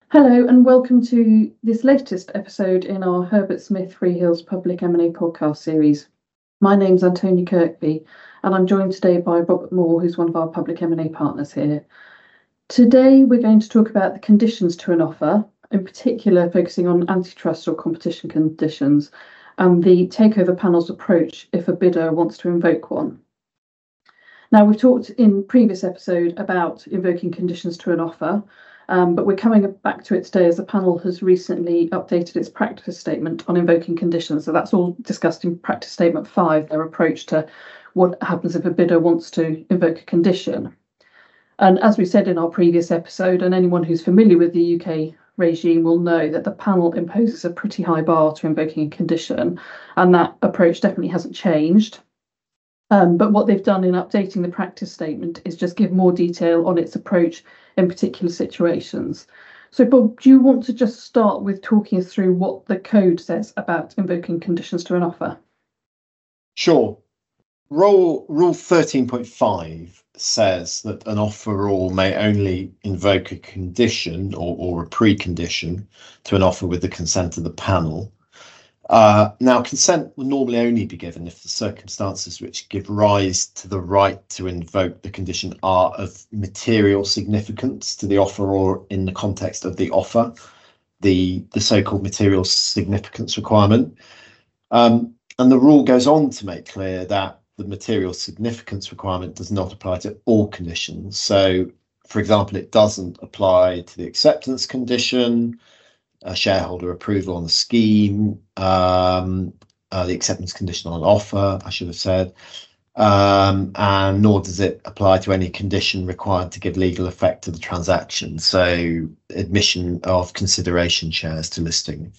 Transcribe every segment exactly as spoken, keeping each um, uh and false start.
Hello and welcome to this latest episode in our Herbert Smith Freehills Public M and A podcast series. My name's Antonia Kirkby and I'm joined today by Robert Moore, who's one of our public M and A partners here. Today we're going to talk about the conditions to an offer, in particular focusing on antitrust or competition conditions and the takeover panel's approach if a bidder wants to invoke one. Now, we've talked in previous episode about invoking conditions to an offer, um, but we're coming back to it today as the panel has recently updated its practice statement on invoking conditions. So that's all discussed in practice statement five, their approach to what happens if a bidder wants to invoke a condition. And as we said in our previous episode, and anyone who's familiar with the U K regime will know that the panel imposes a pretty high bar to invoking a condition, and that approach definitely hasn't changed. Um, but what they've done in updating the practice statement is just give more detail on its approach in particular situations. So, Bob, do you want to just start with talking us through what the code says about invoking conditions to an offer? Sure. Rule, rule thirteen point five says that an offeror may only invoke a condition or, or a precondition to an offer with the consent of the panel. Uh, now, consent will normally only be given if the circumstances which give rise to the right to invoke the condition are of material significance to the offeror in the context of the offer, the, the so-called material significance requirement. Um, and the rule goes on to make clear that the material significance requirement does not apply to all conditions. So, for example, it doesn't apply to the acceptance condition, a shareholder approval on the scheme, um, uh, the acceptance condition on offer, I should have said, um, and nor does it apply to any condition required to give legal effect to the transaction, so admission of consideration shares to listing.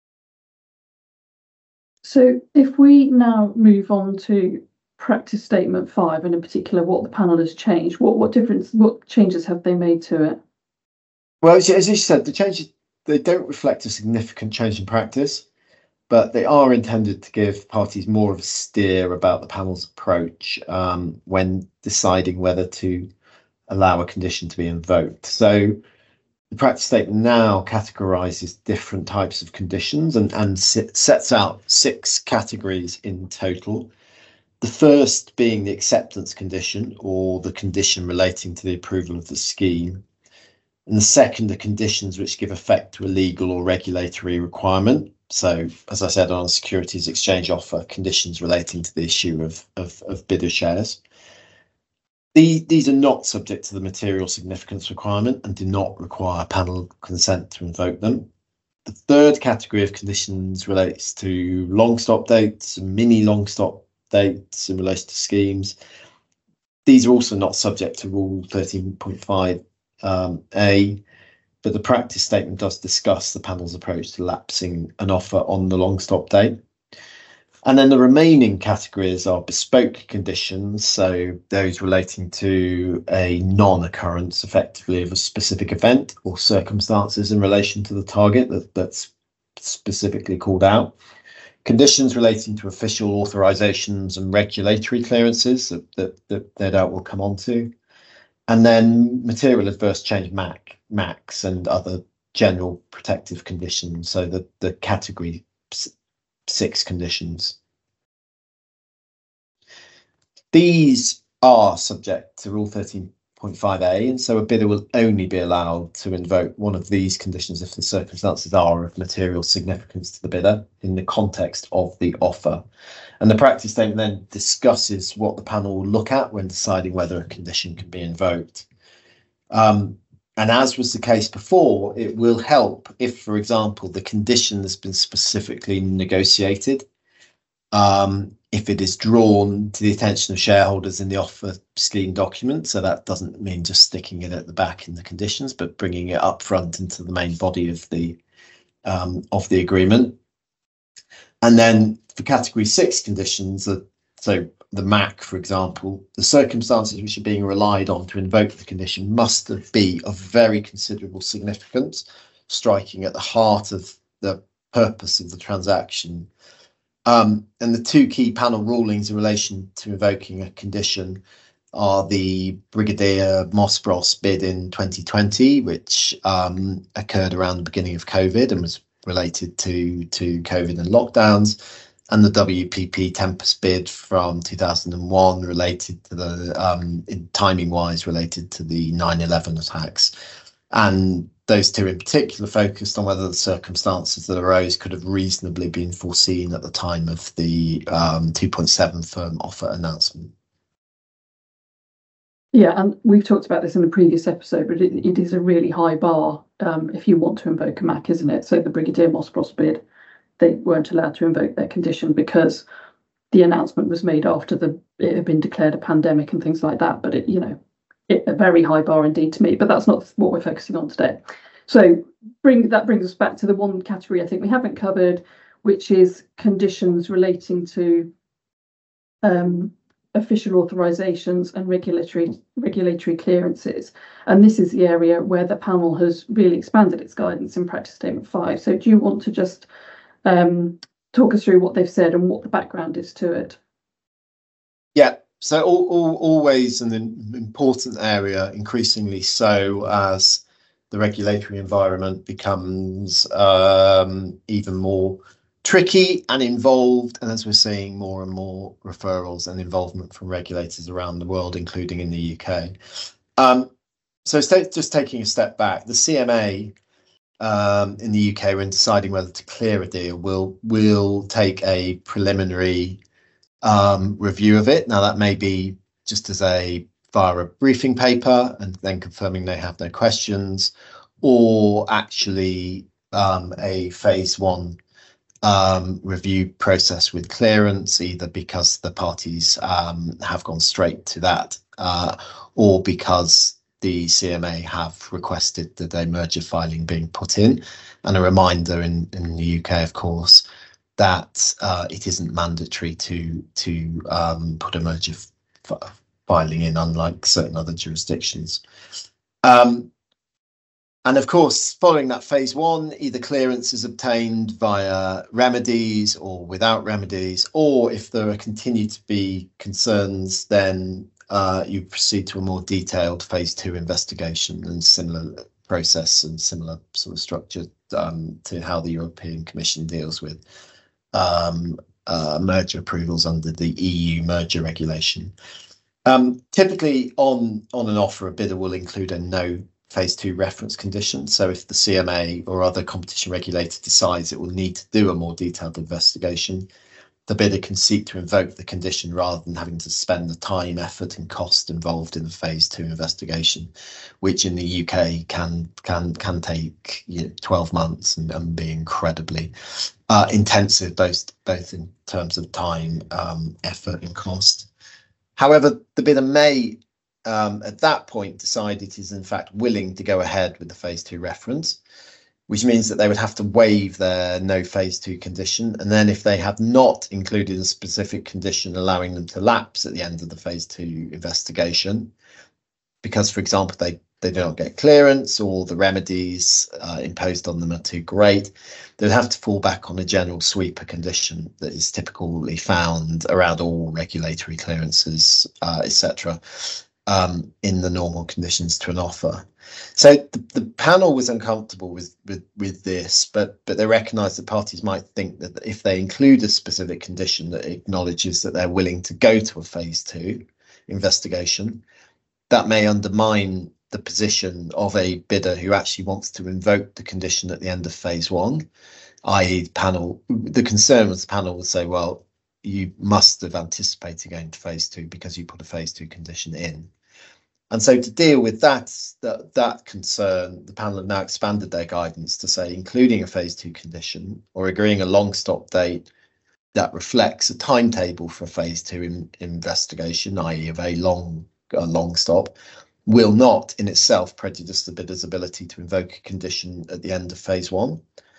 So if we now move on to practice statement five, and in particular what the panel has changed, what, what difference, what changes have they made to it? Well, as you said, the changes, they don't reflect a significant change in practice, but they are intended to give parties more of a steer about the panel's approach um, when deciding whether to allow a condition to be invoked. So the practice statement now categorises different types of conditions and, and sets out six categories in total. The first being the acceptance condition, or the condition relating to the approval of the scheme. And the second are conditions which give effect to a legal or regulatory requirement. So, as I said, on a securities exchange offer, conditions relating to the issue of, of, of bidder shares. The, these are not subject to the material significance requirement and do not require panel consent to invoke them. The third category of conditions relates to long stop dates and mini long stop dates in relation to schemes. These are also not subject to Rule thirteen point five Um, A, but the practice statement does discuss the panel's approach to lapsing an offer on the long stop date. And then the remaining categories are bespoke conditions, so those relating to a non-occurrence effectively of a specific event or circumstances in relation to the target that, that's specifically called out. Conditions relating to official authorizations and regulatory clearances that, that, that no doubt we'll come on to. And then material adverse change M A C, M A Cs and other general protective conditions, so the, the category six conditions. These are subject to Rule thirteen point five A, and so a bidder will only be allowed to invoke one of these conditions if the circumstances are of material significance to the bidder in the context of the offer. And the practice statement then discusses what the panel will look at when deciding whether a condition can be invoked. Um, and as was the case before, it will help if, for example, the condition has been specifically negotiated, um, if it is drawn to the attention of shareholders in the offer scheme document. So that doesn't mean just sticking it at the back in the conditions, but bringing it up front into the main body of the um, of the agreement. And then for category six conditions, uh, so the M A C, for example, the circumstances which are being relied on to invoke the condition must be of very considerable significance, striking at the heart of the purpose of the transaction. Um, and the two key panel rulings in relation to invoking a condition are the Brigadier Moss-Bros bid in twenty twenty, which um, occurred around the beginning of COVID and was related to, to COVID and lockdowns, and the W P P Tempest bid from two thousand one related to the, um, in timing-wise, related to the nine eleven attacks. And those two in particular focused on whether the circumstances that arose could have reasonably been foreseen at the time of the um, two point seven firm offer announcement. Yeah, and we've talked about this in a previous episode, but it, it is a really high bar um, if you want to invoke a M A C, isn't it? So the Brigadier Moss-Bros bid, they weren't allowed to invoke their condition because the announcement was made after the it had been declared a pandemic and things like that. But it, you know, it, a very high bar indeed to me. But that's not what we're focusing on today. So bring that brings us back to the one category I think we haven't covered, which is conditions relating to um, official authorisations and regulatory regulatory clearances. And this is the area where the panel has really expanded its guidance in practice statement five. So do you want to just um, talk us through what they've said and what the background is to it? Yeah, so all, all, always an important area, increasingly so as the regulatory environment becomes um, even more tricky and involved, and as we're seeing more and more referrals and involvement from regulators around the world, including in the U K. Um, so just taking a step back, the C M A um, in the U K, when deciding whether to clear a deal, will will take a preliminary um, review of it. Now, that may be just as a via a briefing paper and then confirming they have no questions, or actually um, a phase one Um, review process with clearance, either because the parties um, have gone straight to that uh, or because the C M A have requested that a merger filing being put in. And a reminder in, in the U K, of course, that uh, it isn't mandatory to to um, put a merger f- filing in, unlike certain other jurisdictions. Um, And of course, following that phase one, either clearance is obtained via remedies or without remedies, or if there are continue to be concerns, then uh, you proceed to a more detailed phase two investigation and similar process and similar sort of structure um, to how the European Commission deals with um, uh, merger approvals under the E U merger regulation. Um, typically on, on an offer, a bidder will include a no phase two reference condition. So if the C M A or other competition regulator decides it will need to do a more detailed investigation, the bidder can seek to invoke the condition rather than having to spend the time, effort and cost involved in the phase two investigation, which in the U K can can can take you know, twelve months and, and be incredibly uh, intensive, both, both in terms of time, um, effort and cost. However, the bidder may Um, at that point decide it is in fact willing to go ahead with the phase two reference, which means that they would have to waive their no phase two condition. And then if they have not included a specific condition allowing them to lapse at the end of the phase two investigation, because, for example, they, they don't get clearance or the remedies uh, imposed on them are too great, they would have to fall back on a general sweeper condition that is typically found around all regulatory clearances, uh, et cetera. Um, in the normal conditions to an offer. So the, the panel was uncomfortable with, with with this, but but they recognised that parties might think that if they include a specific condition that acknowledges that they're willing to go to a phase two investigation, that may undermine the position of a bidder who actually wants to invoke the condition at the end of phase one, that is, the panel. The concern was the panel would say, well, you must have anticipated going to phase two because you put a phase two condition in. And so to deal with that, that, that concern, the panel have now expanded their guidance to say, including a phase two condition or agreeing a long stop date that reflects a timetable for a phase two in, investigation, that is a very long, a long stop, will not in itself prejudice the bidder's ability to invoke a condition at the end of phase one.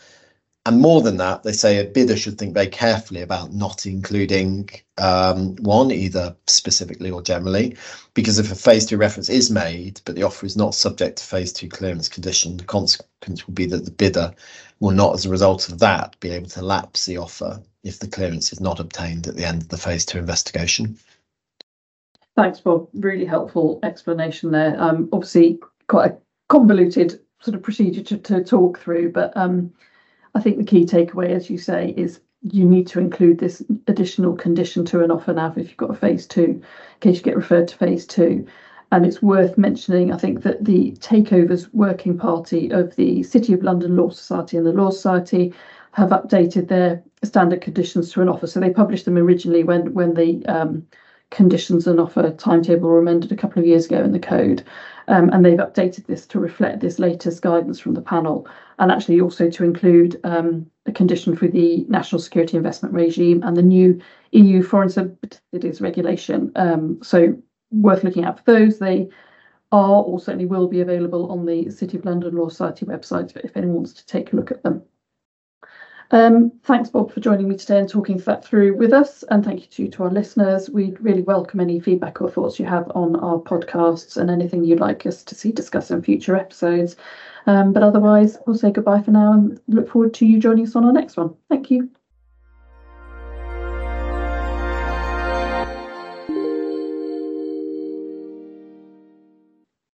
And more than that, they say a bidder should think very carefully about not including um, one, either specifically or generally, because if a phase two reference is made, but the offer is not subject to phase two clearance condition, the consequence will be that the bidder will not, as a result of that, be able to lapse the offer if the clearance is not obtained at the end of the phase two investigation. Thanks, Bob. Really helpful explanation there. Um, obviously, quite a convoluted sort of procedure to, to talk through, but um, I think the key takeaway, as you say, is you need to include this additional condition to an offer N A V if you've got a phase two, in case you get referred to phase two. And it's worth mentioning, I think, that the Takeovers Working Party of the City of London Law Society and the Law Society have updated their standard conditions to an offer. So they published them originally when, when the um, conditions and offer timetable were amended a couple of years ago in the code. Um, and they've updated this to reflect this latest guidance from the panel, and actually also to include um, a condition for the national security investment regime and the new E U foreign subsidies regulation. Um, so worth looking out for those. They are, or certainly will be, available on the City of London Law Society website if anyone wants to take a look at them. Um, thanks, Bob, for joining me today and talking that through with us. And thank you to, to our listeners. We'd really welcome any feedback or thoughts you have on our podcasts and anything you'd like us to see discussed in future episodes. Um, but otherwise, we'll say goodbye for now and look forward to you joining us on our next one. Thank you.